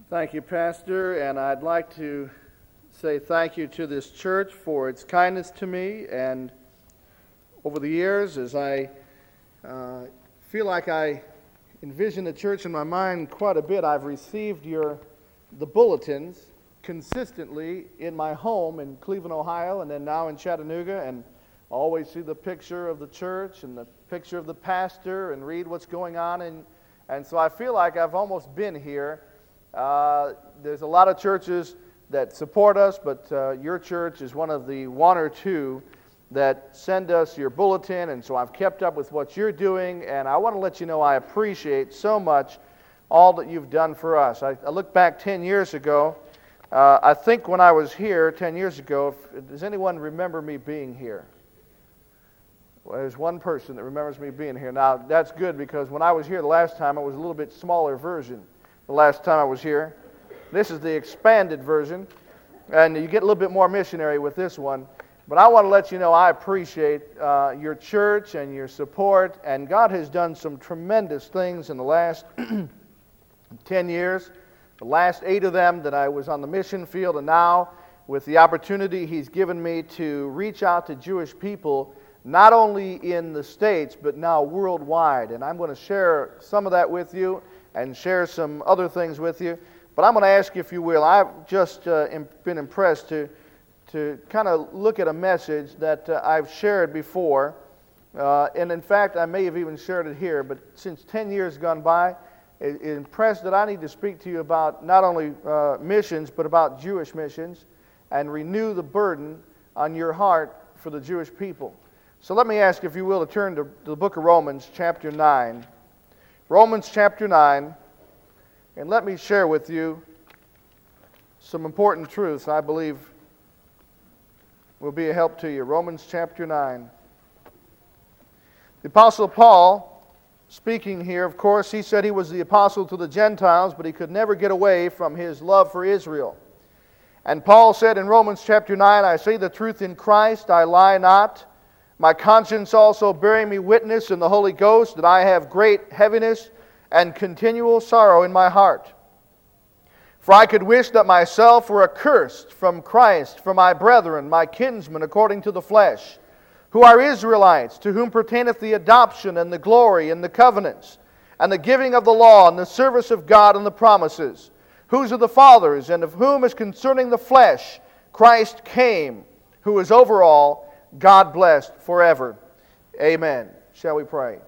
Thank you, Pastor, and I'd like to say thank you to this church for its kindness to me. And over the years, as I feel like I envision the church in my mind quite a bit, I've received the bulletins consistently in my home in Cleveland, Ohio, and then now in Chattanooga, and I always see the picture of the church and the picture of the pastor and read what's going on, and so I feel like I've almost been here. There's a lot of churches that support us, but your church is one of the one or two that send us your bulletin, and so I've kept up with what you're doing, and I want to let you know I appreciate so much all that you've done for us. I look back 10 years ago. I think when I was here 10 years ago, does anyone remember me being here? Well, there's one person that remembers me being here. Now, that's good, because when I was here the last time, it was a little bit smaller version. The last time I was here. This is the expanded version, and you get a little bit more missionary with this one. But I want to let you know I appreciate your church and your support, and God has done some tremendous things in the last 10 years, the last 8 of them that I was on the mission field, and now with the opportunity He's given me to reach out to Jewish people, not only in the States, but now worldwide. And I'm going to share some of that with you and share some other things with you. But I'm going to ask you, if you will, I've just been impressed to kind of look at a message that I've shared before. And in fact, I may have even shared it here, but since 10 years gone by, impressed that I need to speak to you about not only missions, but about Jewish missions, and renew the burden on your heart for the Jewish people. So let me ask, if you will, to turn to the book of Romans, chapter 9. Romans chapter 9, and let me share with you some important truths I believe will be a help to you. Romans chapter 9. The Apostle Paul, speaking here, of course, he said he was the apostle to the Gentiles, but he could never get away from his love for Israel. And Paul said in Romans chapter 9, I say the truth in Christ, I lie not. My conscience also bearing me witness in the Holy Ghost that I have great heaviness and continual sorrow in my heart. For I could wish that myself were accursed from Christ for my brethren, my kinsmen according to the flesh, who are Israelites, to whom pertaineth the adoption and the glory and the covenants, and the giving of the law and the service of God and the promises, whose are the fathers, and of whom as concerning the flesh Christ came, who is over all, God blessed forever. Amen. Shall we pray?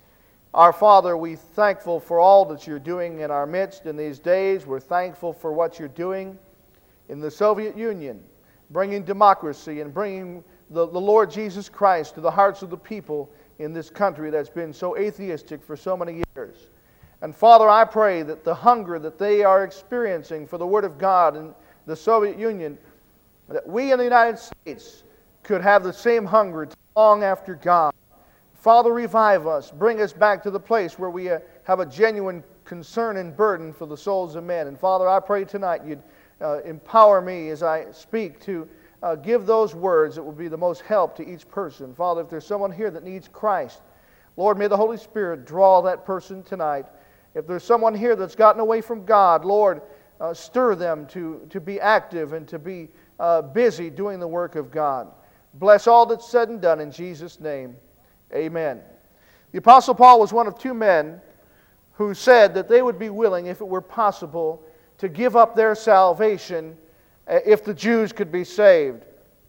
Our Father, we're thankful for all that you're doing in our midst in these days. We're thankful for what you're doing in the Soviet Union, bringing democracy and bringing the Lord Jesus Christ to the hearts of the people in this country that's been so atheistic for so many years. And Father, I pray that the hunger that they are experiencing for the Word of God in the Soviet Union, that we in the United States could have the same hunger to long after God. Father, revive us. Bring us back to the place where we have a genuine concern and burden for the souls of men. And Father, I pray tonight you'd empower me as I speak to give those words that will be the most help to each person. Father, if there's someone here that needs Christ, Lord, may the Holy Spirit draw that person tonight. If there's someone here that's gotten away from God, Lord, stir them to be active and to be busy doing the work of God. Bless all that's said and done in Jesus' name. Amen. The Apostle Paul was one of 2 men who said that they would be willing, if it were possible, to give up their salvation if the Jews could be saved.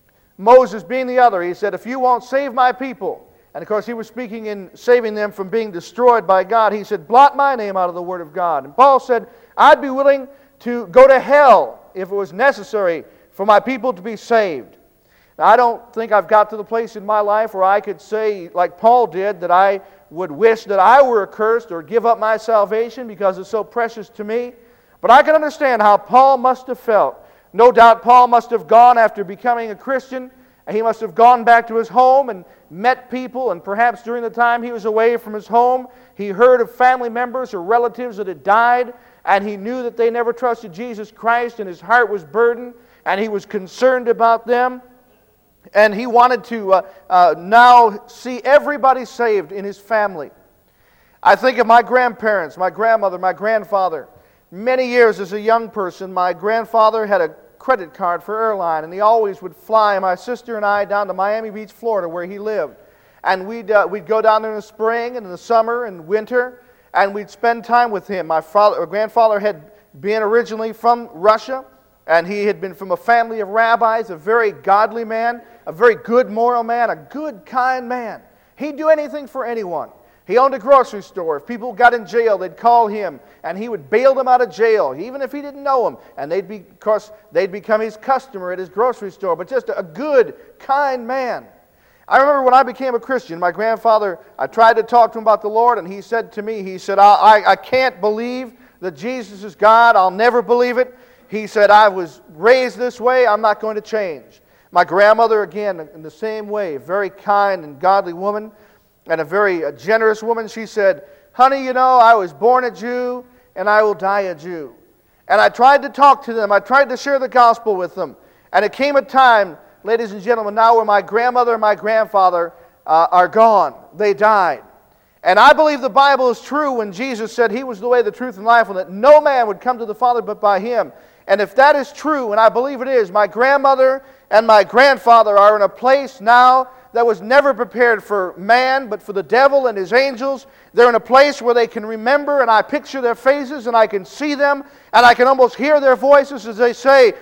Moses being the other, he said, if you won't save my people, and of course he was speaking in saving them from being destroyed by God, he said, blot my name out of the Word of God. And Paul said, I'd be willing to go to hell if it was necessary for my people to be saved. Now, I don't think I've got to the place in my life where I could say, like Paul did, that I would wish that I were accursed or give up my salvation because it's so precious to me. But I can understand how Paul must have felt. No doubt Paul must have gone after becoming a Christian, and he must have gone back to his home and met people, and perhaps during the time he was away from his home, he heard of family members or relatives that had died, and he knew that they never trusted Jesus Christ, and his heart was burdened, and he was concerned about them. And he wanted to now see everybody saved in his family. I think of my grandparents, my grandmother, my grandfather. many years as a young person, my grandfather had a credit card for airline, and he always would fly my sister and I down to Miami Beach, Florida, where he lived. And we'd go down there in the spring and in the summer and winter, and we'd spend time with him. My grandfather had been originally from Russia, and he had been from a family of rabbis, a very godly man, a very good moral man, a good, kind man. He'd do anything for anyone. He owned a grocery store. If people got in jail, they'd call him, and he would bail them out of jail, even if he didn't know them. And they'd become his customer at his grocery store. But just a good, kind man. I remember when I became a Christian, my grandfather, I tried to talk to him about the Lord, and he said to me, he said, I can't believe that Jesus is God. I'll never believe it. He said, I was raised this way. I'm not going to change. My grandmother, again, in the same way, a very kind and godly woman, and a very generous woman. She said, honey, you know, I was born a Jew, and I will die a Jew. And I tried to talk to them. I tried to share the gospel with them. And it came a time, ladies and gentlemen, now where my grandmother and my grandfather are gone. They died. And I believe the Bible is true when Jesus said He was the way, the truth, and life, and that no man would come to the Father but by Him. And if that is true, and I believe it is, my grandmother and my grandfather are in a place now that was never prepared for man, but for the devil and his angels. They're in a place where they can remember, and I picture their faces, and I can see them, and I can almost hear their voices as they say,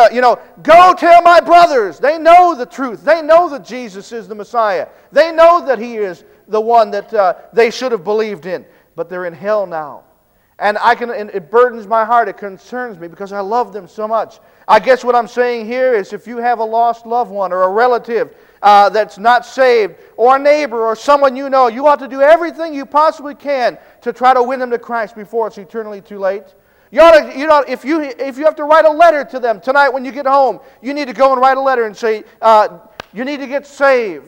go tell my brothers. They know the truth. They know that Jesus is the Messiah. They know that He is the one that they should have believed in. But they're in hell now. And it burdens my heart. It concerns me because I love them so much. I guess what I'm saying here is if you have a lost loved one or a relative that's not saved, or a neighbor or someone you know, you ought to do everything you possibly can to try to win them to Christ before it's eternally too late. If you have to write a letter to them tonight when you get home, you need to go and write a letter and say, you need to get saved.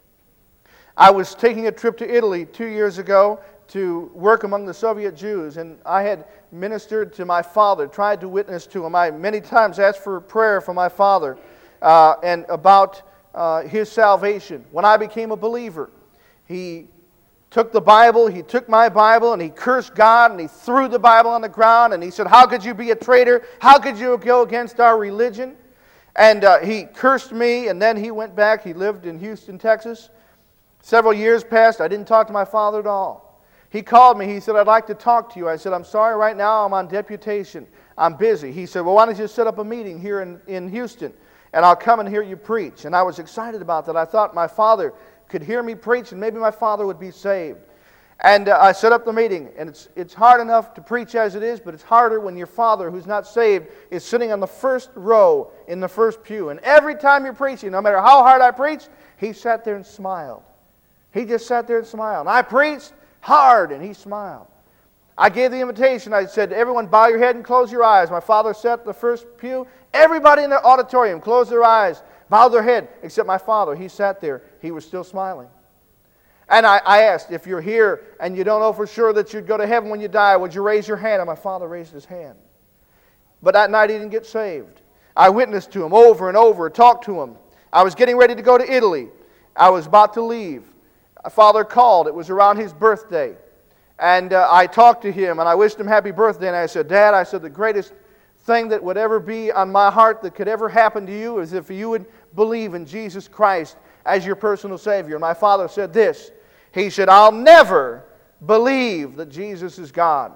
I was taking a trip to Italy 2 years ago to work among the Soviet Jews, and I had ministered to my father, tried to witness to him. I many times asked for prayer for my father and about his salvation. When I became a believer, he took the Bible, he took my Bible, and he cursed God, and he threw the Bible on the ground, and he said, how could you be a traitor? How could you go against our religion? And he cursed me, and then he went back. He lived in Houston, Texas. Several years passed. I didn't talk to my father at all. He called me. He said, I'd like to talk to you. I said, I'm sorry, right now I'm on deputation. I'm busy. He said, well, why don't you set up a meeting here in Houston, and I'll come and hear you preach. And I was excited about that. I thought my father could hear me preach, and maybe my father would be saved. And I set up the meeting, and it's hard enough to preach as it is, but it's harder when your father, who's not saved, is sitting on the first row in the first pew. And every time you're preaching, no matter how hard I preached, he sat there and smiled. He just sat there and smiled. And I preached hard, and he smiled. I gave the invitation. I said, everyone bow your head and close your eyes. My father sat in the first pew. Everybody in the auditorium closed their eyes, bowed their head, except my father. He sat there. He was still smiling. And I asked, if you're here and you don't know for sure that you'd go to heaven when you die, would you raise your hand? And my father raised his hand. But that night he didn't get saved. I witnessed to him over and over, talked to him. I was getting ready to go to Italy. I was about to leave. My father called. It was around his birthday. And I talked to him, and I wished him happy birthday. And I said, Dad, I said, the greatest thing that would ever be on my heart that could ever happen to you is if you would believe in Jesus Christ as your personal Savior. And my father said this. He said, I'll never believe that Jesus is God.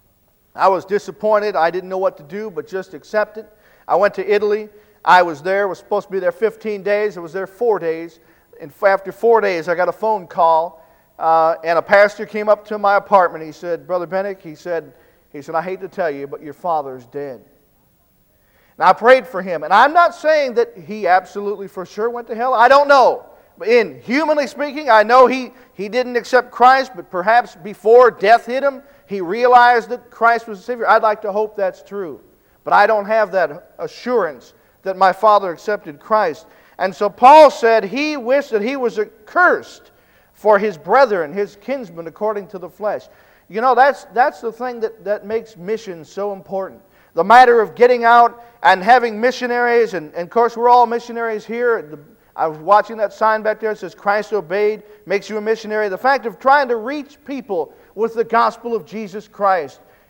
I was disappointed. I didn't know what to do, but just accept it. I went to Italy. I was supposed to be there 15 days. I was there 4 days. And after 4 days, I got a phone call, and a pastor came up to my apartment. He said, Brother Bennick, he said, I hate to tell you, but your father's dead. And I prayed for him. And I'm not saying that he absolutely for sure went to hell. I don't know. In humanly speaking, I know he didn't accept Christ, but perhaps before death hit him, he realized that Christ was the Savior. I'd like to hope that's true. But I don't have that assurance that my father accepted Christ. And so Paul said he wished that he was accursed for his brethren, his kinsmen, according to the flesh. You know, that's the thing that makes missions so important. The matter of getting out and having missionaries, and of course we're all missionaries here. I was watching that sign back there that says, Christ obeyed, makes you a missionary. The fact of trying to reach people with the gospel of Jesus Christ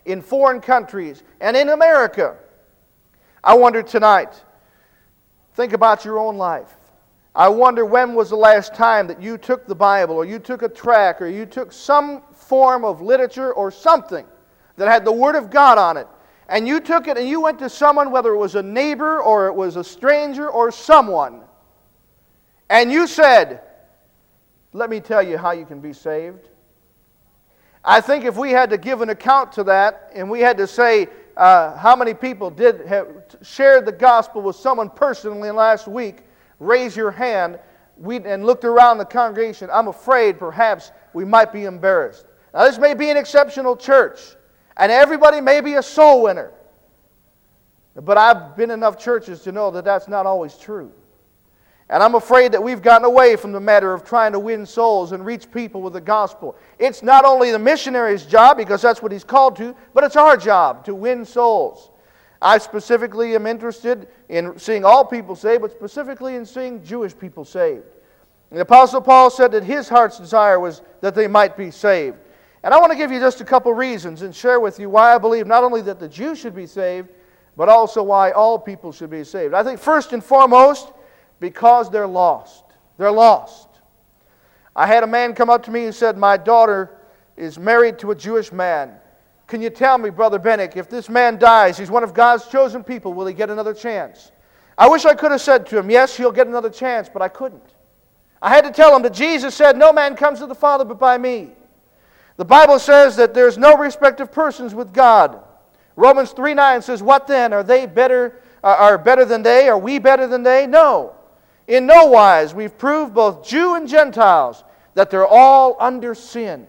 in foreign countries, and in America. I wonder tonight, think about your own life. I wonder when was the last time that you took the Bible, or you took a tract, or you took some form of literature or something that had the Word of God on it, and you took it and you went to someone, whether it was a neighbor or it was a stranger or someone, and you said, "Let me tell you how you can be saved." I think if we had to give an account to that, and we had to say how many people did have shared the gospel with someone personally last week, raise your hand, and looked around the congregation, I'm afraid perhaps we might be embarrassed. Now this may be an exceptional church, and everybody may be a soul winner. But I've been in enough churches to know that that's not always true. And I'm afraid that we've gotten away from the matter of trying to win souls and reach people with the gospel. It's not only the missionary's job, because that's what he's called to, but it's our job to win souls. I specifically am interested in seeing all people saved, but specifically in seeing Jewish people saved. And the Apostle Paul said that his heart's desire was that they might be saved. And I want to give you just a couple reasons and share with you why I believe not only that the Jews should be saved, but also why all people should be saved. I think first and foremost, because they're lost. They're lost. I had a man come up to me and said, "My daughter is married to a Jewish man. Can you tell me, Brother Bennick, if this man dies, he's one of God's chosen people, will he get another chance?" I wish I could have said to him, "Yes, he'll get another chance," but I couldn't. I had to tell him that Jesus said, "No man comes to the Father but by me." The Bible says that there's no respect of persons with God. Romans 3:9 says, "What then? Are better than they? Are we better than they? No. In no wise. We've proved, both Jew and Gentiles, that they're all under sin."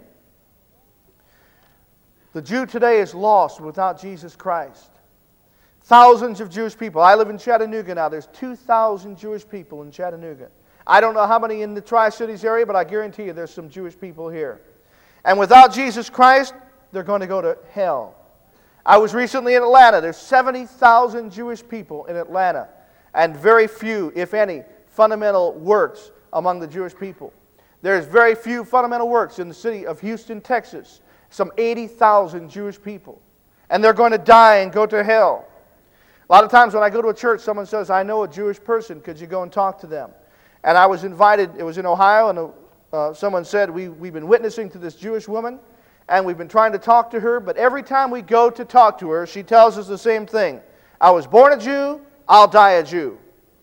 The Jew today is lost without Jesus Christ. Thousands of Jewish people. I live in Chattanooga now. There's 2,000 Jewish people in Chattanooga. I don't know how many in the Tri-Cities area, but I guarantee you there's some Jewish people here. And without Jesus Christ, they're going to go to hell. I was recently in Atlanta. There's 70,000 Jewish people in Atlanta, and very few, if any, fundamental works among the Jewish people. There's very few fundamental works in the city of Houston, Texas. Some 80,000 Jewish people. And they're going to die and go to hell. A lot of times when I go to a church, someone says, "I know a Jewish person. Could you go and talk to them?" And I was invited. It was in Ohio, and someone said, we've been witnessing to this Jewish woman, and we've been trying to talk to her, but every time we go to talk to her, she tells us the same thing. "I was born a Jew, I'll die a Jew.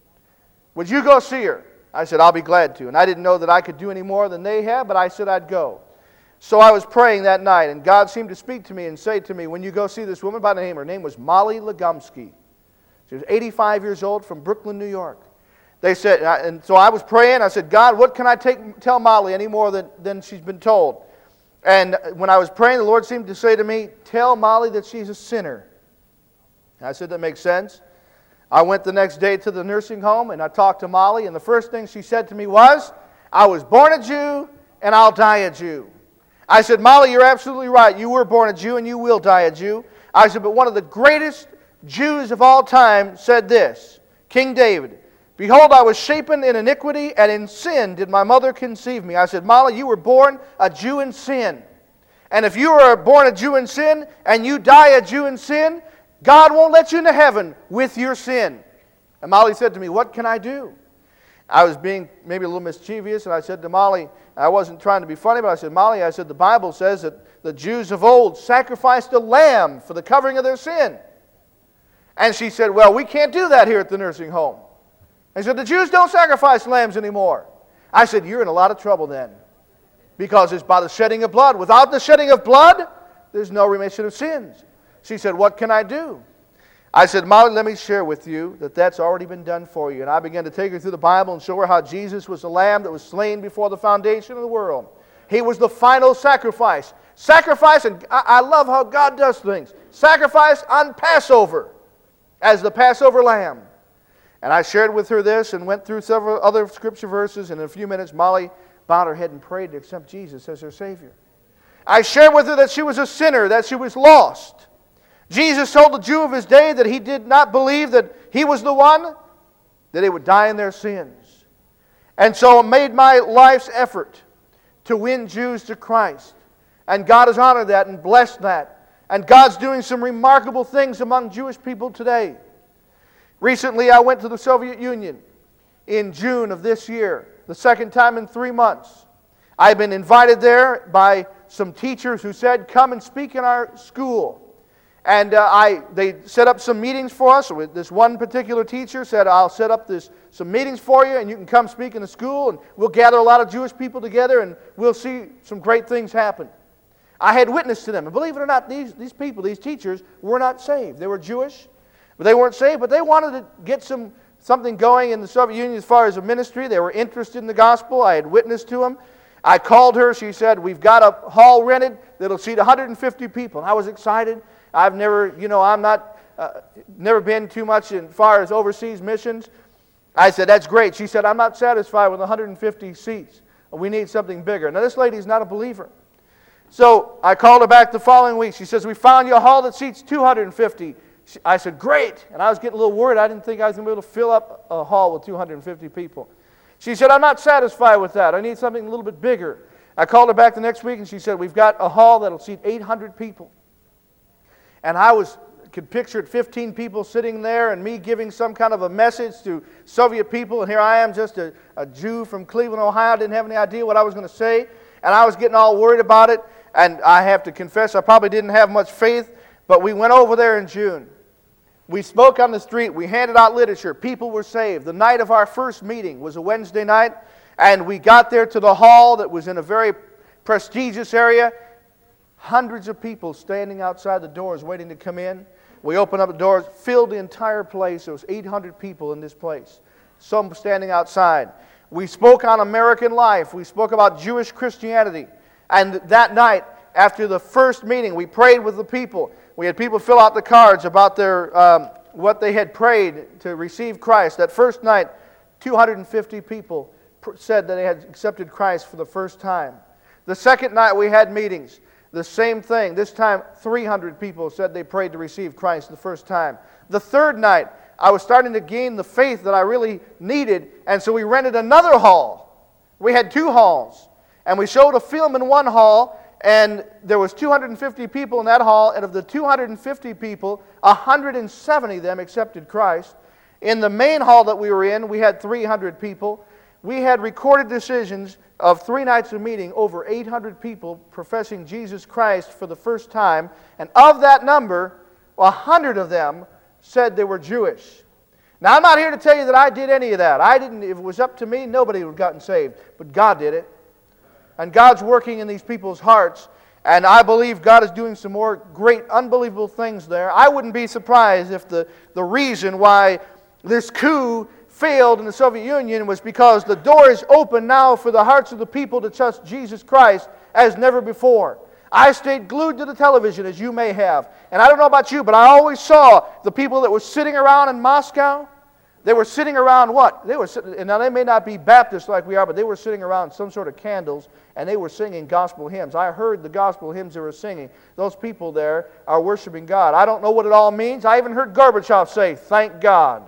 Would you go see her?" I said, "I'll be glad to." And I didn't know that I could do any more than they have, but I said I'd go. So I was praying that night, and God seemed to speak to me and say to me, "When you go see this woman by name," her name was Molly Legumsky. She was 85 years old, from Brooklyn, New York. They said, and so I was praying. I said, "God, what can I tell Molly any more than she's been told?" And when I was praying, the Lord seemed to say to me, "Tell Molly that she's a sinner." And I said, "That makes sense." I went the next day to the nursing home, and I talked to Molly, and the first thing she said to me was, "I was born a Jew, and I'll die a Jew." I said, "Molly, you're absolutely right. You were born a Jew, and you will die a Jew." I said, "But one of the greatest Jews of all time said this, King David, 'Behold, I was shapen in iniquity, and in sin did my mother conceive me.'" I said, "Molly, you were born a Jew in sin. And if you are born a Jew in sin, and you die a Jew in sin, God won't let you into heaven with your sin." And Molly said to me, "What can I do?" I was being maybe a little mischievous, and I said to Molly, I wasn't trying to be funny, but I said, "Molly," I said, "the Bible says that the Jews of old sacrificed a lamb for the covering of their sin." And she said, "Well, we can't do that here at the nursing home." I said, "The Jews don't sacrifice lambs anymore." I said, "You're in a lot of trouble then, because it's by the shedding of blood. Without the shedding of blood, there's no remission of sins." She said, "What can I do?" I said, "Molly, let me share with you that that's already been done for you." And I began to take her through the Bible and show her how Jesus was the lamb that was slain before the foundation of the world. He was the final sacrifice. Sacrifice, and I love how God does things. Sacrifice on Passover as the Passover lamb. And I shared with her this and went through several other scripture verses. And in a few minutes, Molly bowed her head and prayed to accept Jesus as her Savior. I shared with her that she was a sinner, that she was lost. Jesus told the Jew of his day that he did not believe that he was the one, that they would die in their sins. And so I made my life's effort to win Jews to Christ. And God has honored that and blessed that. And God's doing some remarkable things among Jewish people today. Recently, I went to the Soviet Union in June of this year, the second time in 3 months. I've been invited there by some teachers who said, come and speak in our school. And they set up some meetings for us. This one particular teacher said, I'll set up some meetings for you, and you can come speak in the school, and we'll gather a lot of Jewish people together, and we'll see some great things happen. I had witnessed to them. And believe it or not, these people, these teachers, were not saved. They were Jewish, but they weren't saved. But they wanted to get something going in the Soviet Union as far as a ministry. They were interested in the gospel. I had witnessed to them. I called her. She said, we've got a hall rented that'll seat 150 people. And I was excited. I've never, never been too much as far as overseas missions. I said, that's great. She said, I'm not satisfied with 150 seats. We need something bigger. Now, this lady's not a believer. So I called her back the following week. She says, we found you a hall that seats 250. I said, great. And I was getting a little worried. I didn't think I was going to be able to fill up a hall with 250 people. She said, I'm not satisfied with that. I need something a little bit bigger. I called her back the next week, and she said, we've got a hall that'll seat 800 people. And I could picture 15 people sitting there and me giving some kind of a message to Soviet people. And here I am, just a Jew from Cleveland, Ohio. Didn't have any idea what I was going to say. And I was getting all worried about it. And I have to confess, I probably didn't have much faith. But we went over there in June. We spoke on the street. We handed out literature. People were saved. The night of our first meeting was a Wednesday night. And we got there to the hall that was in a very prestigious area. Hundreds of people standing outside the doors waiting to come in. We opened up the doors, filled the entire place. There was 800 people in this place, some standing outside. We spoke on American life. We spoke about Jewish Christianity. And that night, after the first meeting, we prayed with the people. We had people fill out the cards about their what they had prayed to receive Christ. That first night, 250 people said that they had accepted Christ for the first time. The second night, we had meetings. The same thing. This time, 300 people said they prayed to receive Christ the first time. The third night, I was starting to gain the faith that I really needed, and so we rented another hall. We had 2 halls, and we showed a film in one hall, and there was 250 people in that hall, and of the 250 people, 170 of them accepted Christ. In the main hall that we were in, we had 300 people. We had recorded decisions of 3 nights of meeting, over 800 people professing Jesus Christ for the first time. And of that number, 100 of them said they were Jewish. Now, I'm not here to tell you that I did any of that. If it was up to me, nobody would have gotten saved. But God did it. And God's working in these people's hearts. And I believe God is doing some more great, unbelievable things there. I wouldn't be surprised if the reason why this coup failed in the Soviet Union was because the door is open now for the hearts of the people to trust Jesus Christ as never before. I stayed glued to the television, as you may have. And I don't know about you, but I always saw the people that were sitting around in Moscow. They were sitting around what? They were sitting, and now they may not be Baptists like we are, but they were sitting around some sort of candles, and they were singing gospel hymns. I heard the gospel hymns they were singing. Those people there are worshiping God. I don't know what it all means. I even heard Gorbachev say, "Thank God."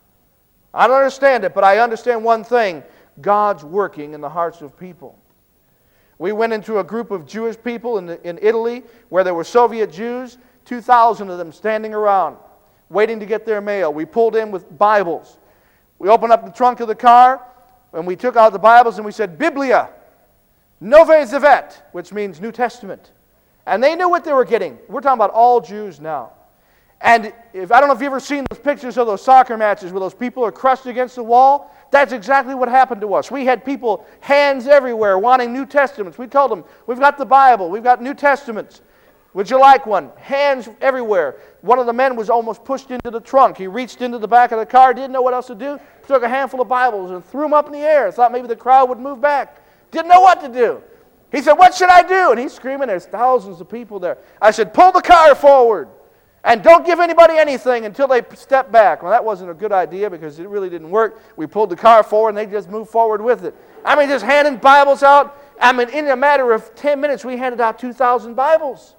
I don't understand it, but I understand one thing. God's working in the hearts of people. We went into a group of Jewish people in Italy where there were Soviet Jews, 2,000 of them standing around, waiting to get their mail. We pulled in with Bibles. We opened up the trunk of the car, and we took out the Bibles, and we said, Biblia, Nový Zavét, which means New Testament. And they knew what they were getting. We're talking about all Jews now. And I don't know if you've ever seen those pictures of those soccer matches where those people are crushed against the wall. That's exactly what happened to us. We had people, hands everywhere, wanting New Testaments. We told them, we've got the Bible, we've got New Testaments. Would you like one? Hands everywhere. One of the men was almost pushed into the trunk. He reached into the back of the car, didn't know what else to do, took a handful of Bibles and threw them up in the air. Thought maybe the crowd would move back. Didn't know what to do. He said, what should I do? And he's screaming, there's thousands of people there. I said, pull the car forward. And don't give anybody anything until they step back. Well, that wasn't a good idea because it really didn't work. We pulled the car forward and they just moved forward with it. I mean, just handing Bibles out. I mean, in a matter of 10 minutes, we handed out 2,000 Bibles.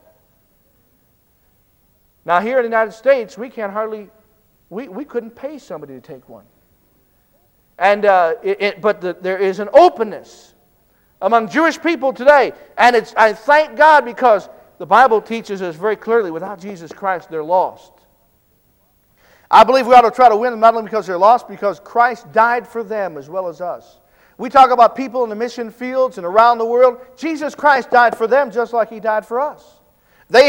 Now, here in the United States, we couldn't pay somebody to take one. And there is an openness among Jewish people today. And I thank God because the Bible teaches us very clearly, without Jesus Christ, they're lost. I believe we ought to try to win them not only because they're lost, because Christ died for them as well as us. We talk about people in the mission fields and around the world. Jesus Christ died for them just like He died for us. They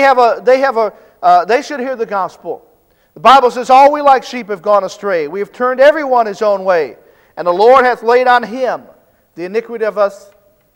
should hear the gospel. The Bible says, all we like sheep have gone astray. We have turned everyone his own way. And the Lord hath laid on Him the iniquity of us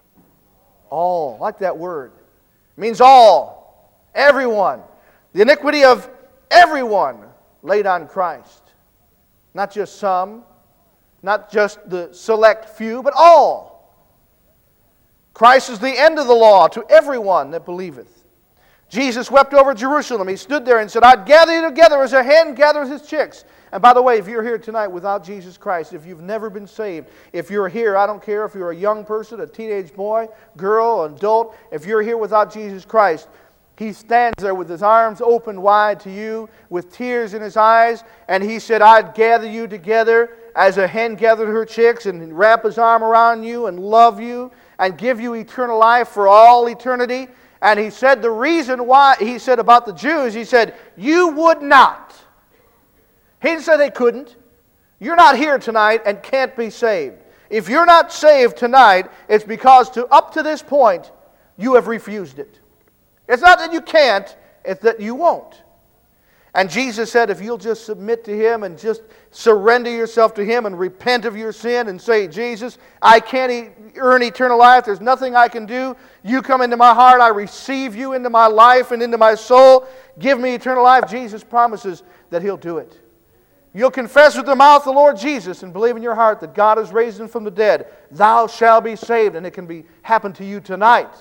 all. I like that word. It means all. Everyone. The iniquity of everyone laid on Christ. Not just some. Not just the select few, but all. Christ is the end of the law to everyone that believeth. Jesus wept over Jerusalem. He stood there and said, I'd gather you together as a hen gathers his chicks. And by the way, if you're here tonight without Jesus Christ, if you've never been saved, if you're here, I don't care if you're a young person, a teenage boy, girl, adult, if you're here without Jesus Christ, He stands there with His arms open wide to you, with tears in His eyes, and He said, I'd gather you together as a hen gathered her chicks, and wrap His arm around you and love you and give you eternal life for all eternity. And He said the reason why, He said about the Jews, He said, you would not. He didn't say they couldn't. You're not here tonight and can't be saved. If you're not saved tonight, it's because up to this point, you have refused it. It's not that you can't, it's that you won't. And Jesus said, if you'll just submit to Him and just surrender yourself to Him and repent of your sin and say, Jesus, I can't earn eternal life. There's nothing I can do. You come into my heart. I receive you into my life and into my soul. Give me eternal life. Jesus promises that He'll do it. You'll confess with the mouth the Lord Jesus and believe in your heart that God has raised Him from the dead. Thou shalt be saved, and it can happen to you tonight.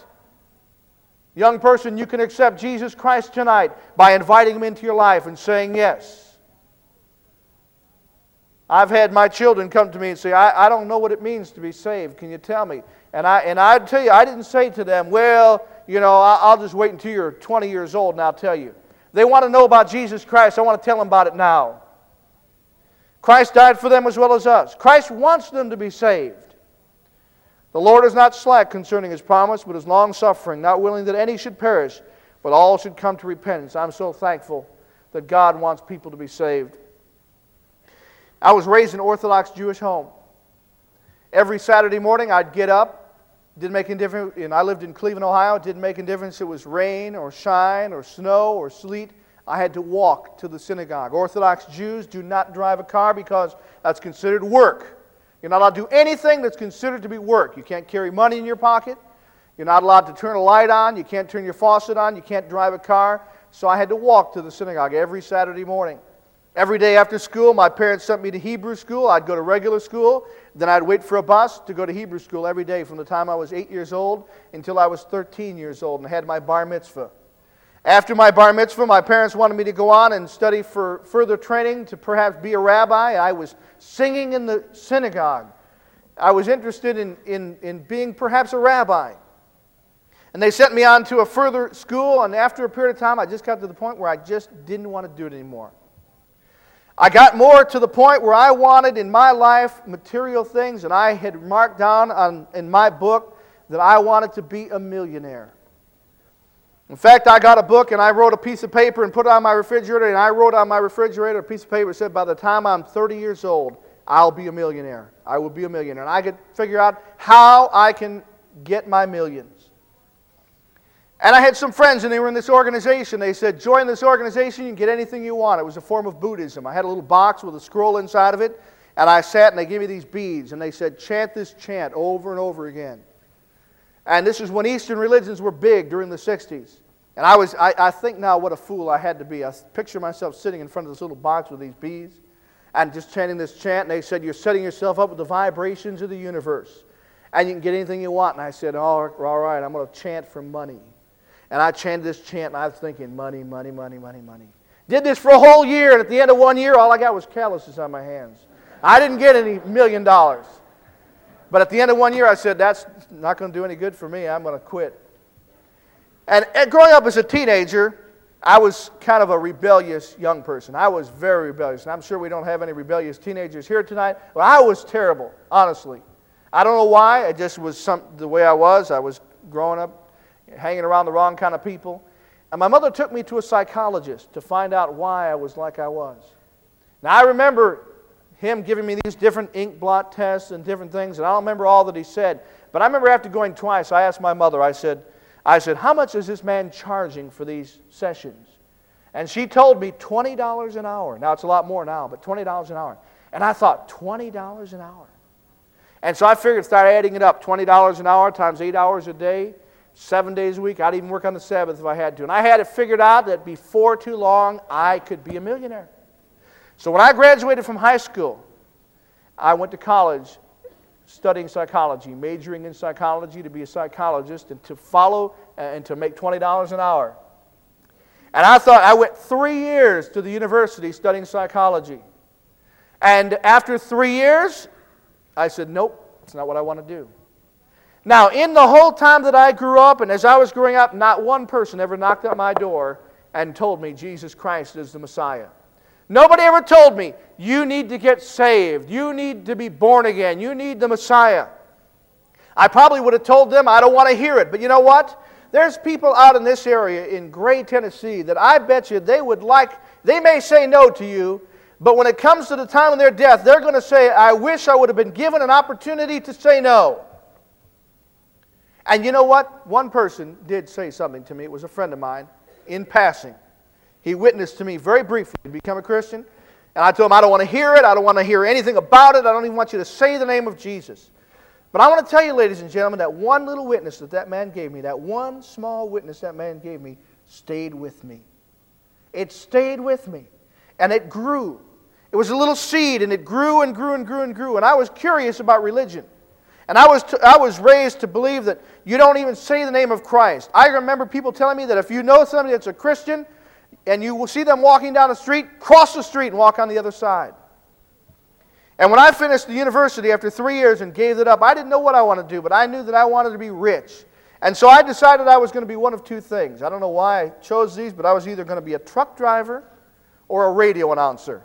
Young person, you can accept Jesus Christ tonight by inviting Him into your life and saying yes. I've had my children come to me and say, I don't know what it means to be saved. Can you tell me? And I'd tell you, I didn't say to them, well, I'll just wait until you're 20 years old and I'll tell you. They want to know about Jesus Christ. I want to tell them about it now. Christ died for them as well as us. Christ wants them to be saved. The Lord is not slack concerning His promise, but is long-suffering, not willing that any should perish, but all should come to repentance. I'm so thankful that God wants people to be saved. I was raised in an Orthodox Jewish home. Every Saturday morning I'd get up. Didn't make any difference. And I lived in Cleveland, Ohio. It didn't make any difference if it was rain or shine or snow or sleet. I had to walk to the synagogue. Orthodox Jews do not drive a car because that's considered work. You're not allowed to do anything that's considered to be work. You can't carry money in your pocket. You're not allowed to turn a light on. You can't turn your faucet on. You can't drive a car. So I had to walk to the synagogue every Saturday morning. Every day after school, my parents sent me to Hebrew school. I'd go to regular school. Then I'd wait for a bus to go to Hebrew school every day from the time I was 8 years old until I was 13 years old and had my bar mitzvah. After my bar mitzvah, my parents wanted me to go on and study for further training to perhaps be a rabbi. I was singing in the synagogue. I was interested in being perhaps a rabbi. And they sent me on to a further school, and after a period of time, I just got to the point where I just didn't want to do it anymore. I got more to the point where I wanted in my life material things, and I had marked down in my book that I wanted to be a millionaire. In fact, I got a book and I wrote a piece of paper and put it on my refrigerator, and I wrote on my refrigerator a piece of paper that said, by the time I'm 30 years old, I'll be a millionaire. I will be a millionaire. And I could figure out how I can get my millions. And I had some friends, and they were in this organization. They said, join this organization, you can get anything you want. It was a form of Buddhism. I had a little box with a scroll inside of it, and I sat and they gave me these beads, and they said, chant this chant over and over again. And this is when Eastern religions were big during the 60s. And I think now what a fool I had to be. I picture myself sitting in front of this little box with these beads and just chanting this chant. And they said, you're setting yourself up with the vibrations of the universe. And you can get anything you want. And I said, all right, I'm going to chant for money. And I chanted this chant, and I was thinking, money, money, money, money, money. Did this for a whole year, and at the end of 1 year, all I got was calluses on my hands. I didn't get any $1 million. But at the end of 1 year, I said, that's not going to do any good for me. I'm going to quit. And growing up as a teenager, I was kind of a rebellious young person. I was very rebellious. And I'm sure we don't have any rebellious teenagers here tonight. But I was terrible, honestly. I don't know why. It just was the way I was. I was growing up, hanging around the wrong kind of people. And my mother took me to a psychologist to find out why I was like I was. Now, I remember him giving me these different ink blot tests and different things, and I don't remember all that he said. But I remember after going twice, I asked my mother, I said, how much is this man charging for these sessions? And she told me $20 an hour. Now, it's a lot more now, but $20 an hour. And I thought, $20 an hour? And so I figured, start adding it up, $20 an hour times 8 hours a day, 7 days a week. I'd even work on the Sabbath if I had to. And I had it figured out that before too long, I could be a millionaire. So when I graduated from high school, I went to college studying psychology, majoring in psychology to be a psychologist and to follow and to make $20 an hour. And I went 3 years to the university studying psychology. And after 3 years, I said, nope, it's not what I want to do. Now, in the whole time that I grew up, and as I was growing up, not one person ever knocked at my door and told me Jesus Christ is the Messiah. Nobody ever told me, you need to get saved, you need to be born again, you need the Messiah. I probably would have told them, I don't want to hear it. But you know what? There's people out in this area in Gray, Tennessee, that I bet you they may say no to you, but when it comes to the time of their death, they're going to say, I wish I would have been given an opportunity to say no. And you know what? One person did say something to me. It was a friend of mine, in passing. He witnessed to me very briefly to become a Christian. And I told him, I don't want to hear it. I don't want to hear anything about it. I don't even want you to say the name of Jesus. But I want to tell you, ladies and gentlemen, that one little witness that man gave me, that one small witness that man gave me, stayed with me. It stayed with me. And it grew. It was a little seed, and it grew and grew and grew and grew. And I was curious about religion. And I was raised to believe that you don't even say the name of Christ. I remember people telling me that if you know somebody that's a Christian and you will see them walking down the street, cross the street and walk on the other side. And when I finished the university after 3 years and gave it up, I didn't know what I wanted to do, but I knew that I wanted to be rich. And so I decided I was going to be one of two things. I don't know why I chose these, but I was either going to be a truck driver or a radio announcer.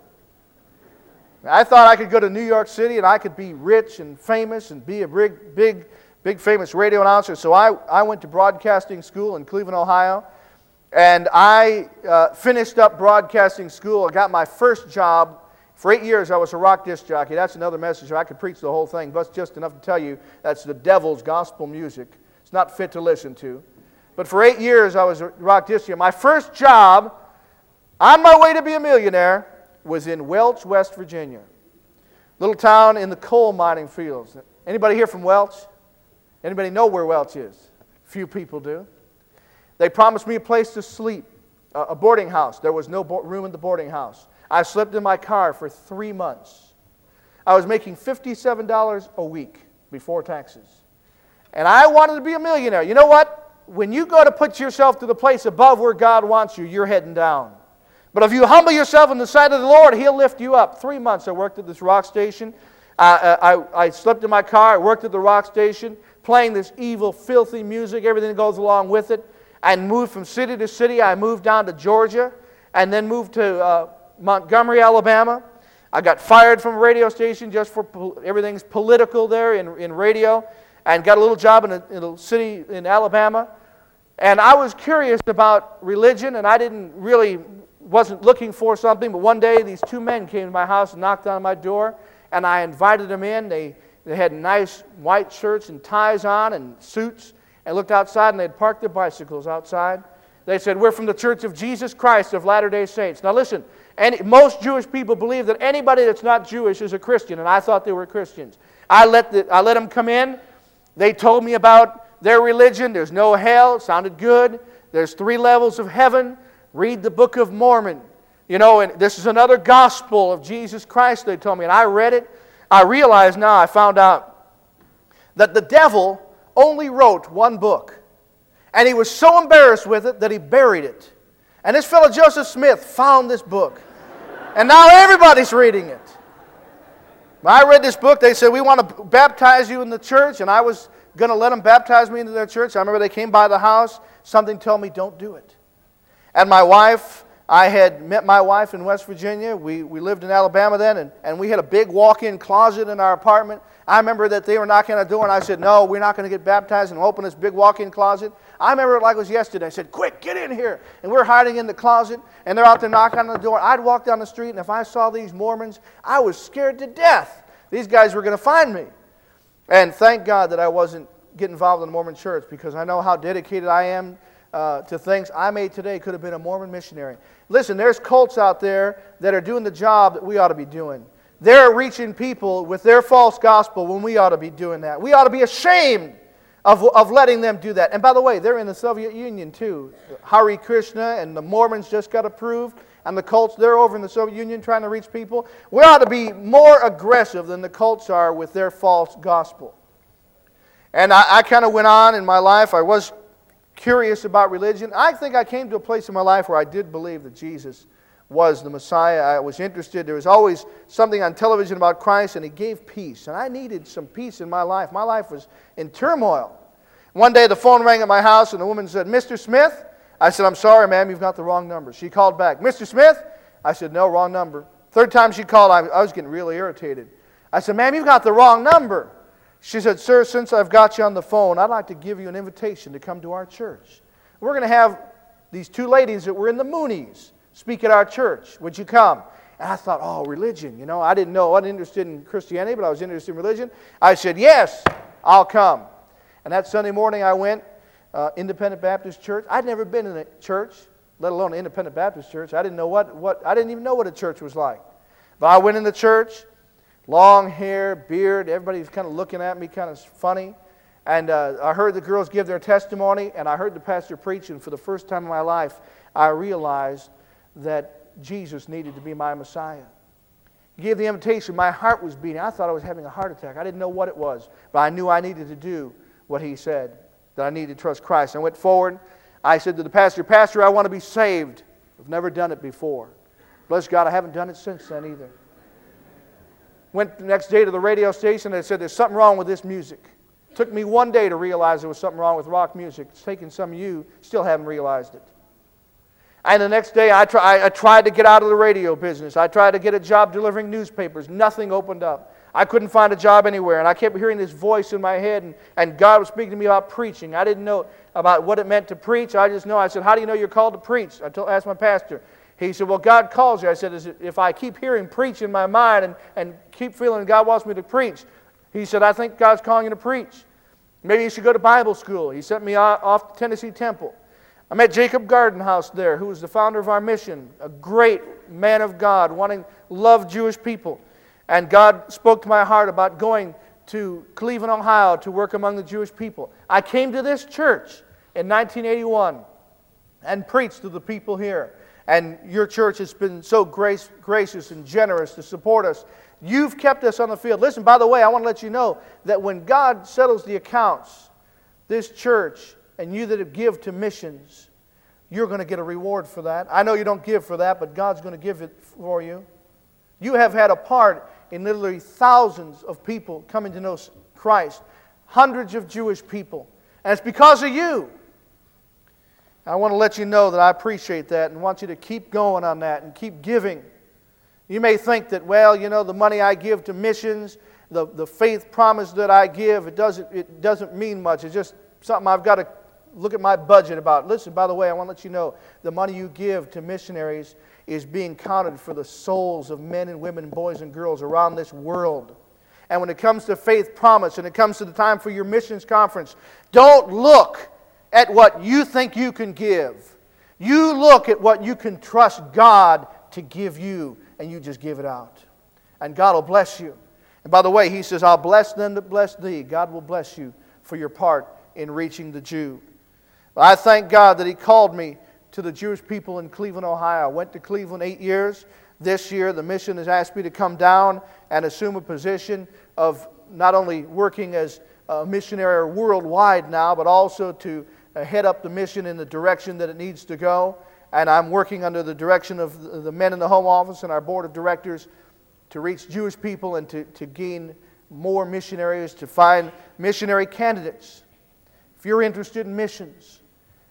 I thought I could go to New York City and I could be rich and famous and be a big famous radio announcer. So I went to broadcasting school in Cleveland, Ohio. And I finished up broadcasting school. I got my first job. For 8 years, I was a rock disc jockey. That's another message. I could preach the whole thing, but just enough to tell you that's the devil's gospel music. It's not fit to listen to. But for 8 years, I was a rock disc jockey. My first job, on my way to be a millionaire, was in Welch, West Virginia. Little town in the coal mining fields. Anybody here from Welch? Anybody know where Welch is? Few people do. They promised me a place to sleep, a boarding house. There was no room in the boarding house. I slept in my car for 3 months. I was making $57 a week before taxes. And I wanted to be a millionaire. You know what? When you go to put yourself to the place above where God wants you, you're heading down. But if you humble yourself in the sight of the Lord, He'll lift you up. 3 months I worked at this rock station. I slept in my car. I worked at the rock station, playing this evil, filthy music, everything that goes along with it. I moved from city to city. I moved down to Georgia and then moved to Montgomery, Alabama. I got fired from a radio station just for everything's political there in radio, and got a little job in a city in Alabama. And I was curious about religion, and I wasn't looking for something, but one day these two men came to my house and knocked on my door, and I invited them in. They had nice white shirts and ties on and suits. I looked outside, and they had parked their bicycles outside. They said, we're from the Church of Jesus Christ of Latter-day Saints. Now listen, most Jewish people believe that anybody that's not Jewish is a Christian, and I thought they were Christians. I let them come in. They told me about their religion. There's no hell. It sounded good. There's 3 levels of heaven. Read the Book of Mormon. You know, and this is another gospel of Jesus Christ, they told me. And I read it. I realized now, I found out that the devil only wrote one book. And he was so embarrassed with it that he buried it. And this fellow Joseph Smith found this book. And now everybody's reading it. When I read this book, they said, we want to baptize you in the church. And I was going to let them baptize me into their church. I remember they came by the house. Something told me, don't do it. And my wife I had met my wife in West Virginia. We lived in Alabama then, and we had a big walk-in closet in our apartment. I remember that they were knocking on the door, and I said, no, we're not going to get baptized and open this big walk-in closet. I remember it like it was yesterday. I said, quick, get in here. And we're hiding in the closet, and they're out there knocking on the door. I'd walk down the street, and if I saw these Mormons, I was scared to death. These guys were going to find me. And thank God that I wasn't getting involved in the Mormon church, because I know how dedicated I am to things. I made today could have been a Mormon missionary. Listen, there's cults out there that are doing the job that we ought to be doing. They're reaching people with their false gospel when we ought to be doing that. We ought to be ashamed of letting them do that. And by the way, they're in the Soviet Union too. Hare Krishna and the Mormons just got approved, and the cults, they're over in the Soviet Union trying to reach people. We ought to be more aggressive than the cults are with their false gospel. And I kind of went on in my life. I was curious about religion. I think I came to a place in my life where I did believe that Jesus was the Messiah. I was interested. There was always something on television about Christ, and He gave peace. And I needed some peace in my life. My life was in turmoil. One day the phone rang at my house, and the woman said, Mr. Smith? I said, I'm sorry, ma'am, you've got the wrong number. She called back, Mr. Smith? I said, no, wrong number. Third time she called, I was getting really irritated. I said, ma'am, you've got the wrong number. She said, sir, since I've got you on the phone, I'd like to give you an invitation to come to our church. We're going to have these two ladies that were in the Moonies speak at our church. Would you come? And I thought, oh, religion. You know, I didn't know. I wasn't interested in Christianity, but I was interested in religion. I said, yes, I'll come. And that Sunday morning I went, Independent Baptist Church. I'd never been in a church, let alone an Independent Baptist Church. I didn't know I didn't even know what a church was like. But I went in the church. Long hair, beard, everybody was kind of looking at me kind of funny. And I heard the girls give their testimony, and I heard the pastor preach, and for the first time in my life, I realized that Jesus needed to be my Messiah. He gave the invitation. My heart was beating. I thought I was having a heart attack. I didn't know what it was, but I knew I needed to do what he said, that I needed to trust Christ. I went forward. I said to the pastor, Pastor, I want to be saved. I've never done it before. Bless God, I haven't done it since then either. Went the next day to the radio station and they said, there's something wrong with this music. It took me one day to realize there was something wrong with rock music. It's taken some of you, still haven't realized it. And the next day I tried to get out of the radio business. I tried to get a job delivering newspapers. Nothing opened up. I couldn't find a job anywhere. And I kept hearing this voice in my head, and God was speaking to me about preaching. I didn't know about what it meant to preach. I just know. I said, how do you know you're called to preach? I asked my pastor. He said, well, God calls you. I said, if I keep hearing preach in my mind and keep feeling God wants me to preach. He said, I think God's calling you to preach. Maybe you should go to Bible school. He sent me off to Tennessee Temple. I met Jacob Gardenhouse there, who was the founder of our mission, a great man of God, loved Jewish people. And God spoke to my heart about going to Cleveland, Ohio to work among the Jewish people. I came to this church in 1981 and preached to the people here. And your church has been so gracious and generous to support us. You've kept us on the field. Listen, by the way, I want to let you know that when God settles the accounts, this church and you that give to missions, you're going to get a reward for that. I know you don't give for that, but God's going to give it for you. You have had a part in literally thousands of people coming to know Christ, hundreds of Jewish people, and it's because of you. I want to let you know that I appreciate that and want you to keep going on that and keep giving. You may think that, well, you know, the money I give to missions, the faith promise that I give, it doesn't mean much. It's just something I've got to look at my budget about. Listen, by the way, I want to let you know the money you give to missionaries is being counted for the souls of men and women, boys and girls around this world. And when it comes to faith promise and it comes to the time for your missions conference, don't look at what you think you can give. You look at what you can trust God to give you, and you just give it out. And God will bless you. And by the way, He says, I'll bless them that bless thee. God will bless you for your part in reaching the Jew. But I thank God that He called me to the Jewish people in Cleveland, Ohio. I went to Cleveland 8 years. This year, the mission has asked me to come down and assume a position of not only working as a missionary worldwide now, but also to head up the mission in the direction that it needs to go. And I'm working under the direction of the men in the Home Office and our board of directors to reach Jewish people and to gain more missionaries, to find missionary candidates. If you're interested in missions,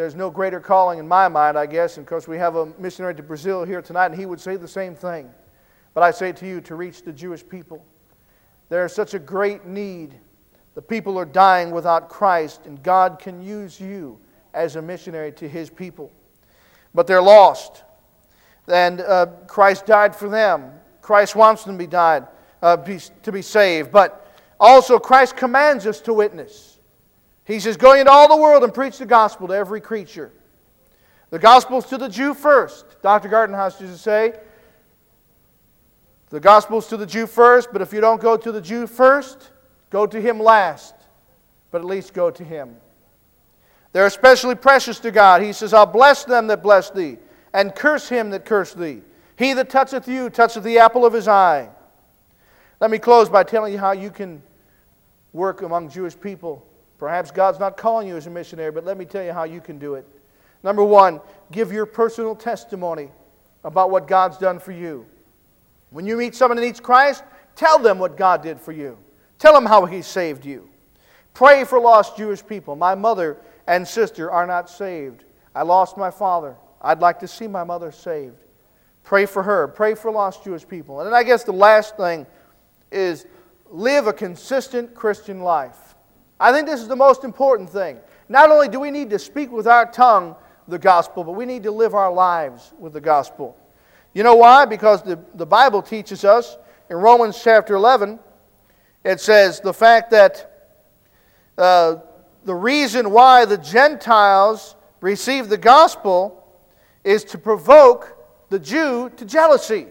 There's no greater calling in my mind, I guess, and of course we have a missionary to Brazil here tonight, and he would say the same thing. But I say to you, to reach the Jewish people. There is such a great need. The people are dying without Christ, and God can use you as a missionary to His people. But they're lost. And Christ died for them. Christ wants them to be saved. But also Christ commands us to witness. He says, go into all the world and preach the gospel to every creature. The gospel's to the Jew first. Dr. Gartenhaus used to say, the gospel's to the Jew first, but if you don't go to the Jew first, go to him last. But at least go to him. They're especially precious to God. He says, I'll bless them that bless thee, and curse him that curse thee. He that toucheth you toucheth the apple of his eye. Let me close by telling you how you can work among Jewish people. Perhaps God's not calling you as a missionary, but let me tell you how you can do it. Number one, give your personal testimony about what God's done for you. When you meet someone that needs Christ, tell them what God did for you. Tell them how He saved you. Pray for lost Jewish people. My mother and sister are not saved. I lost my father. I'd like to see my mother saved. Pray for her. Pray for lost Jewish people. And then I guess the last thing is live a consistent Christian life. I think this is the most important thing. Not only do we need to speak with our tongue the gospel, but we need to live our lives with the gospel. You know why? Because the Bible teaches us in Romans chapter 11, it says the fact that the reason why the Gentiles receive the gospel is to provoke the Jew to jealousy.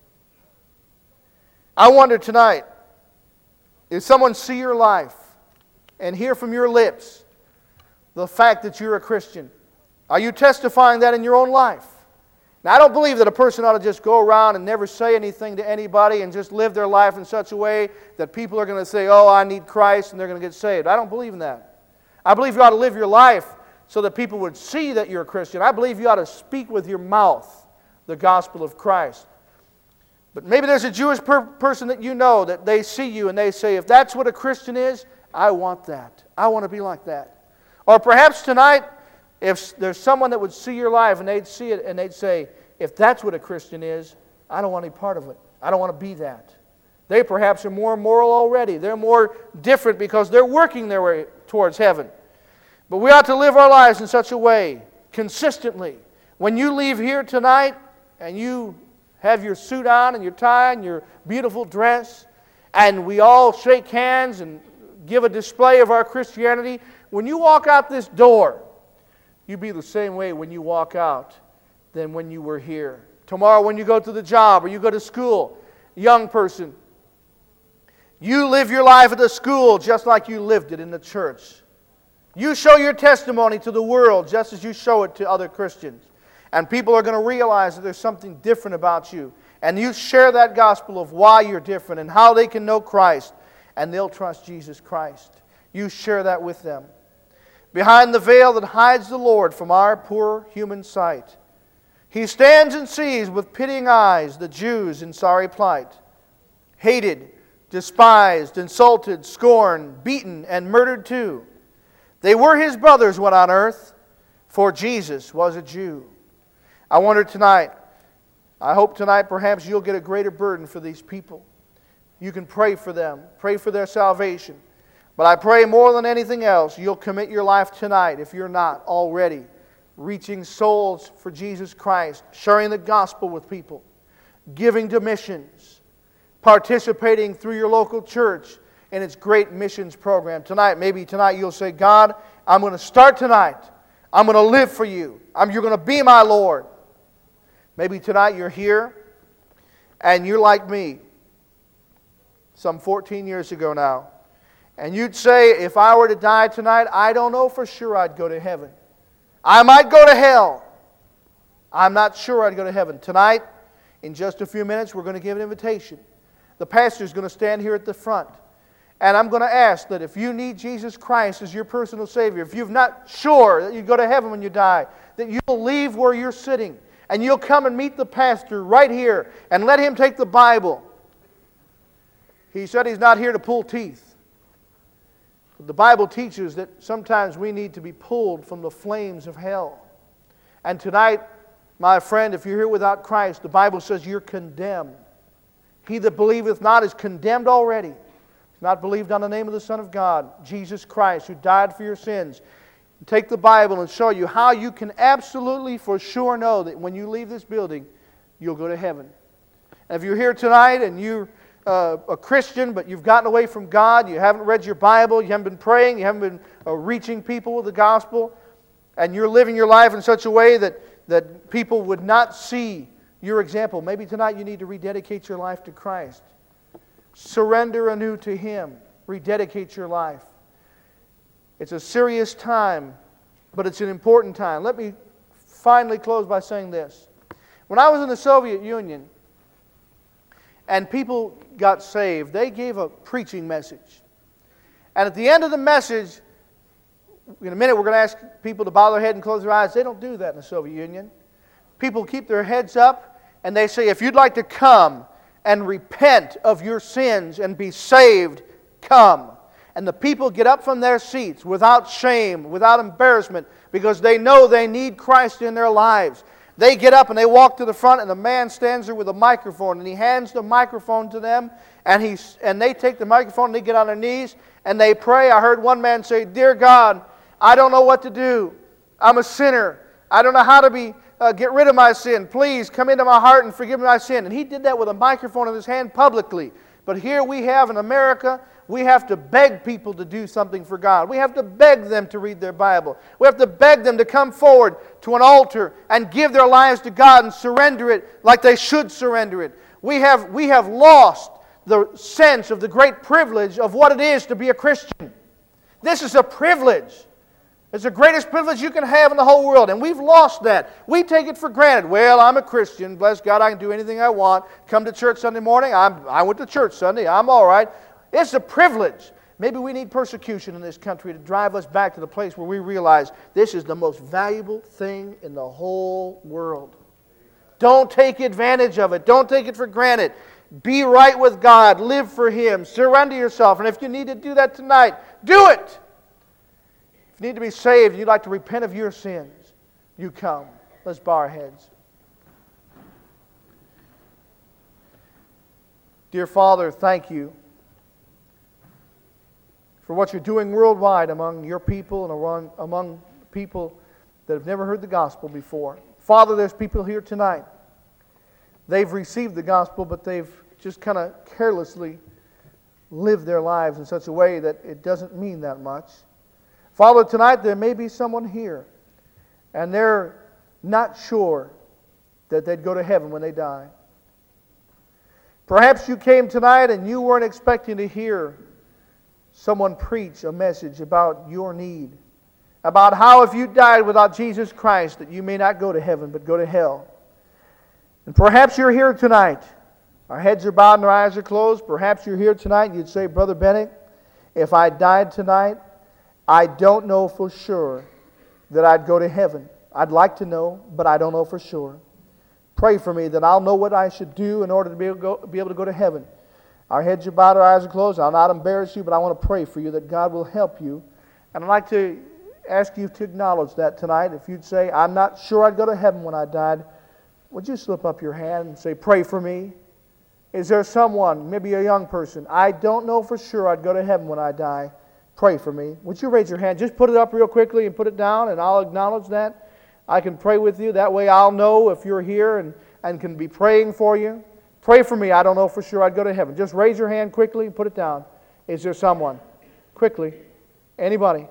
I wonder tonight, if someone see your life and hear from your lips the fact that you're a Christian, are you testifying that in your own life? Now, I don't believe that a person ought to just go around and never say anything to anybody and just live their life in such a way that people are going to say, oh, I need Christ, and they're going to get saved. I don't believe in that. I believe you ought to live your life so that people would see that you're a Christian. I believe you ought to speak with your mouth the gospel of Christ. But maybe there's a Jewish person that you know that they see you and they say, if that's what a Christian is, I want that. I want to be like that. Or perhaps tonight, if there's someone that would see your life and they'd see it and they'd say, if that's what a Christian is, I don't want any part of it. I don't want to be that. They perhaps are more moral already. They're more different because they're working their way towards heaven. But we ought to live our lives in such a way, consistently. When you leave here tonight and you have your suit on and your tie and your beautiful dress, and we all shake hands and give a display of our Christianity, when you walk out this door, you be the same way when you walk out than when you were here. Tomorrow when you go to the job or you go to school, young person, you live your life at the school just like you lived it in the church. You show your testimony to the world just as you show it to other Christians. And people are going to realize that there's something different about you. And you share that gospel of why you're different and how they can know Christ. And they'll trust Jesus Christ. You share that with them. Behind the veil that hides the Lord from our poor human sight, He stands and sees with pitying eyes the Jews in sorry plight, hated, despised, insulted, scorned, beaten, and murdered too. They were His brothers when on earth, for Jesus was a Jew. I wonder tonight, I hope tonight perhaps you'll get a greater burden for these people. You can pray for them, pray for their salvation. But I pray more than anything else, you'll commit your life tonight, if you're not already, reaching souls for Jesus Christ, sharing the gospel with people, giving to missions, participating through your local church in its great missions program. Tonight, maybe tonight you'll say, God, I'm going to start tonight. I'm going to live for you. You're going to be my Lord. Maybe tonight you're here and you're like me, some 14 years ago now. And you'd say, if I were to die tonight, I don't know for sure I'd go to heaven. I might go to hell. I'm not sure I'd go to heaven. Tonight, in just a few minutes, we're going to give an invitation. The pastor's going to stand here at the front. And I'm going to ask that if you need Jesus Christ as your personal Savior, if you're not sure that you go to heaven when you die, that you'll leave where you're sitting and you'll come and meet the pastor right here and let him take the Bible. He said he's not here to pull teeth. The Bible teaches that sometimes we need to be pulled from the flames of hell. And tonight, my friend, if you're here without Christ, the Bible says you're condemned. He that believeth not is condemned already. He's not believed on the name of the Son of God, Jesus Christ, who died for your sins. Take the Bible and show you how you can absolutely for sure know that when you leave this building, you'll go to heaven. And if you're here tonight and you're a Christian, but you've gotten away from God, you haven't read your Bible, you haven't been praying, you haven't been reaching people with the gospel, and you're living your life in such a way that people would not see your example, maybe tonight you need to rededicate your life to Christ. Surrender anew to Him. Rededicate your life. It's a serious time, but it's an important time. Let me finally close by saying this. When I was in the Soviet Union and people got saved, they gave a preaching message. And at the end of the message, in a minute we're going to ask people to bow their head and close their eyes. They don't do that in the Soviet Union. People keep their heads up and they say, if you'd like to come and repent of your sins and be saved, come. And the people get up from their seats without shame, without embarrassment, because they know they need Christ in their lives. They get up and they walk to the front, and the man stands there with a microphone, and he hands the microphone to them, and they take the microphone and they get on their knees and they pray. I heard one man say, "Dear God, I don't know what to do. I'm a sinner. I don't know how to get rid of my sin. Please come into my heart and forgive me my sin." And he did that with a microphone in his hand publicly. But here we have in America, we have to beg people to do something for God. We have to beg them to read their Bible. We have to beg them to come forward to an altar and give their lives to God and surrender it like they should surrender it. We have lost the sense of the great privilege of what it is to be a Christian. This is a privilege. It's the greatest privilege you can have in the whole world, and we've lost that. We take it for granted. Well, I'm a Christian. Bless God, I can do anything I want. Come to church Sunday morning. I went to church Sunday. I'm all right. It's a privilege. Maybe we need persecution in this country to drive us back to the place where we realize this is the most valuable thing in the whole world. Don't take advantage of it. Don't take it for granted. Be right with God. Live for Him. Surrender yourself. And if you need to do that tonight, do it. If you need to be saved and you'd like to repent of your sins, you come. Let's bow our heads. Dear Father, thank you for what you're doing worldwide among your people and among people that have never heard the gospel before. Father, there's people here tonight. They've received the gospel, but they've just kind of carelessly lived their lives in such a way that it doesn't mean that much. Father, tonight there may be someone here, and they're not sure that they'd go to heaven when they die. Perhaps you came tonight and you weren't expecting to hear someone preach a message about your need, about how if you died without Jesus Christ that you may not go to heaven but go to hell. And perhaps you're here tonight. Our heads are bowed and our eyes are closed. Perhaps you're here tonight and you'd say, "Brother Bennett, if I died tonight, I don't know for sure that I'd go to heaven. I'd like to know, but I don't know for sure. Pray for me that I'll know what I should do in order to be able to go to heaven." Our heads are bowed, our eyes are closed. I'll not embarrass you, but I want to pray for you that God will help you. And I'd like to ask you to acknowledge that tonight. If you'd say, "I'm not sure I'd go to heaven when I died," would you slip up your hand and say, "Pray for me"? Is there someone, maybe a young person, "I don't know for sure I'd go to heaven when I die. Pray for me"? Would you raise your hand? Just put it up real quickly and put it down, and I'll acknowledge that. I can pray with you. That way I'll know if you're here and can be praying for you. Pray for me. I don't know for sure I'd go to heaven. Just raise your hand quickly and put it down. Is there someone? Quickly. Anybody?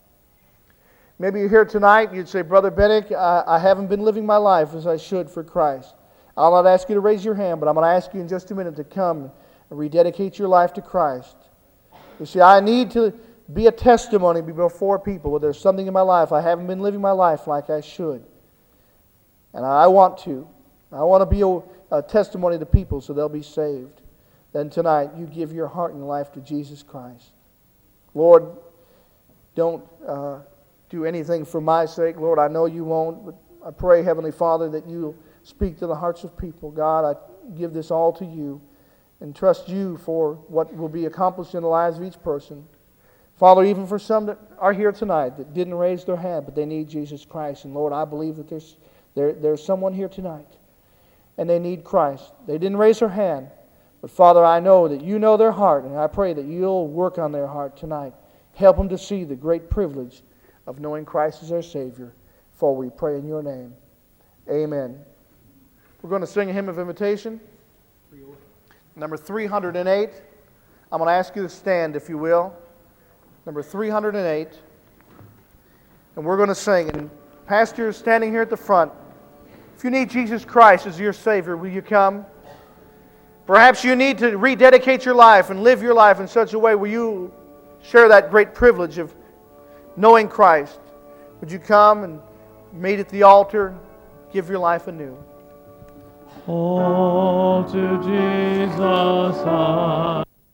Maybe you're here tonight, you'd say, "Brother Bennett, I haven't been living my life as I should for Christ." I'll not ask you to raise your hand, but I'm going to ask you in just a minute to come and rededicate your life to Christ. You see, I need to be a testimony before people where there's something in my life. I haven't been living my life like I should. And I want to. I want to be a testimony to people so they'll be saved. Then tonight, you give your heart and life to Jesus Christ. Lord, don't do anything for my sake. Lord, I know you won't, but I pray, Heavenly Father, that you'll speak to the hearts of people. God, I give this all to you and trust you for what will be accomplished in the lives of each person. Father, even for some that are here tonight that didn't raise their hand, but they need Jesus Christ. And Lord, I believe that there's someone here tonight, and they need Christ. They didn't raise their hand, but Father, I know that you know their heart, and I pray that you'll work on their heart tonight. Help them to see the great privilege of knowing Christ as their Savior. For we pray in your name. Amen. We're going to sing a hymn of invitation. Number 308. I'm going to ask you to stand, if you will. Number 308. And we're going to sing. And Pastor is standing here at the front. If you need Jesus Christ as your Savior, will you come? Perhaps you need to rededicate your life and live your life in such a way where you share that great privilege of knowing Christ. Would you come and meet at the altar and give your life anew? Oh, to Jesus I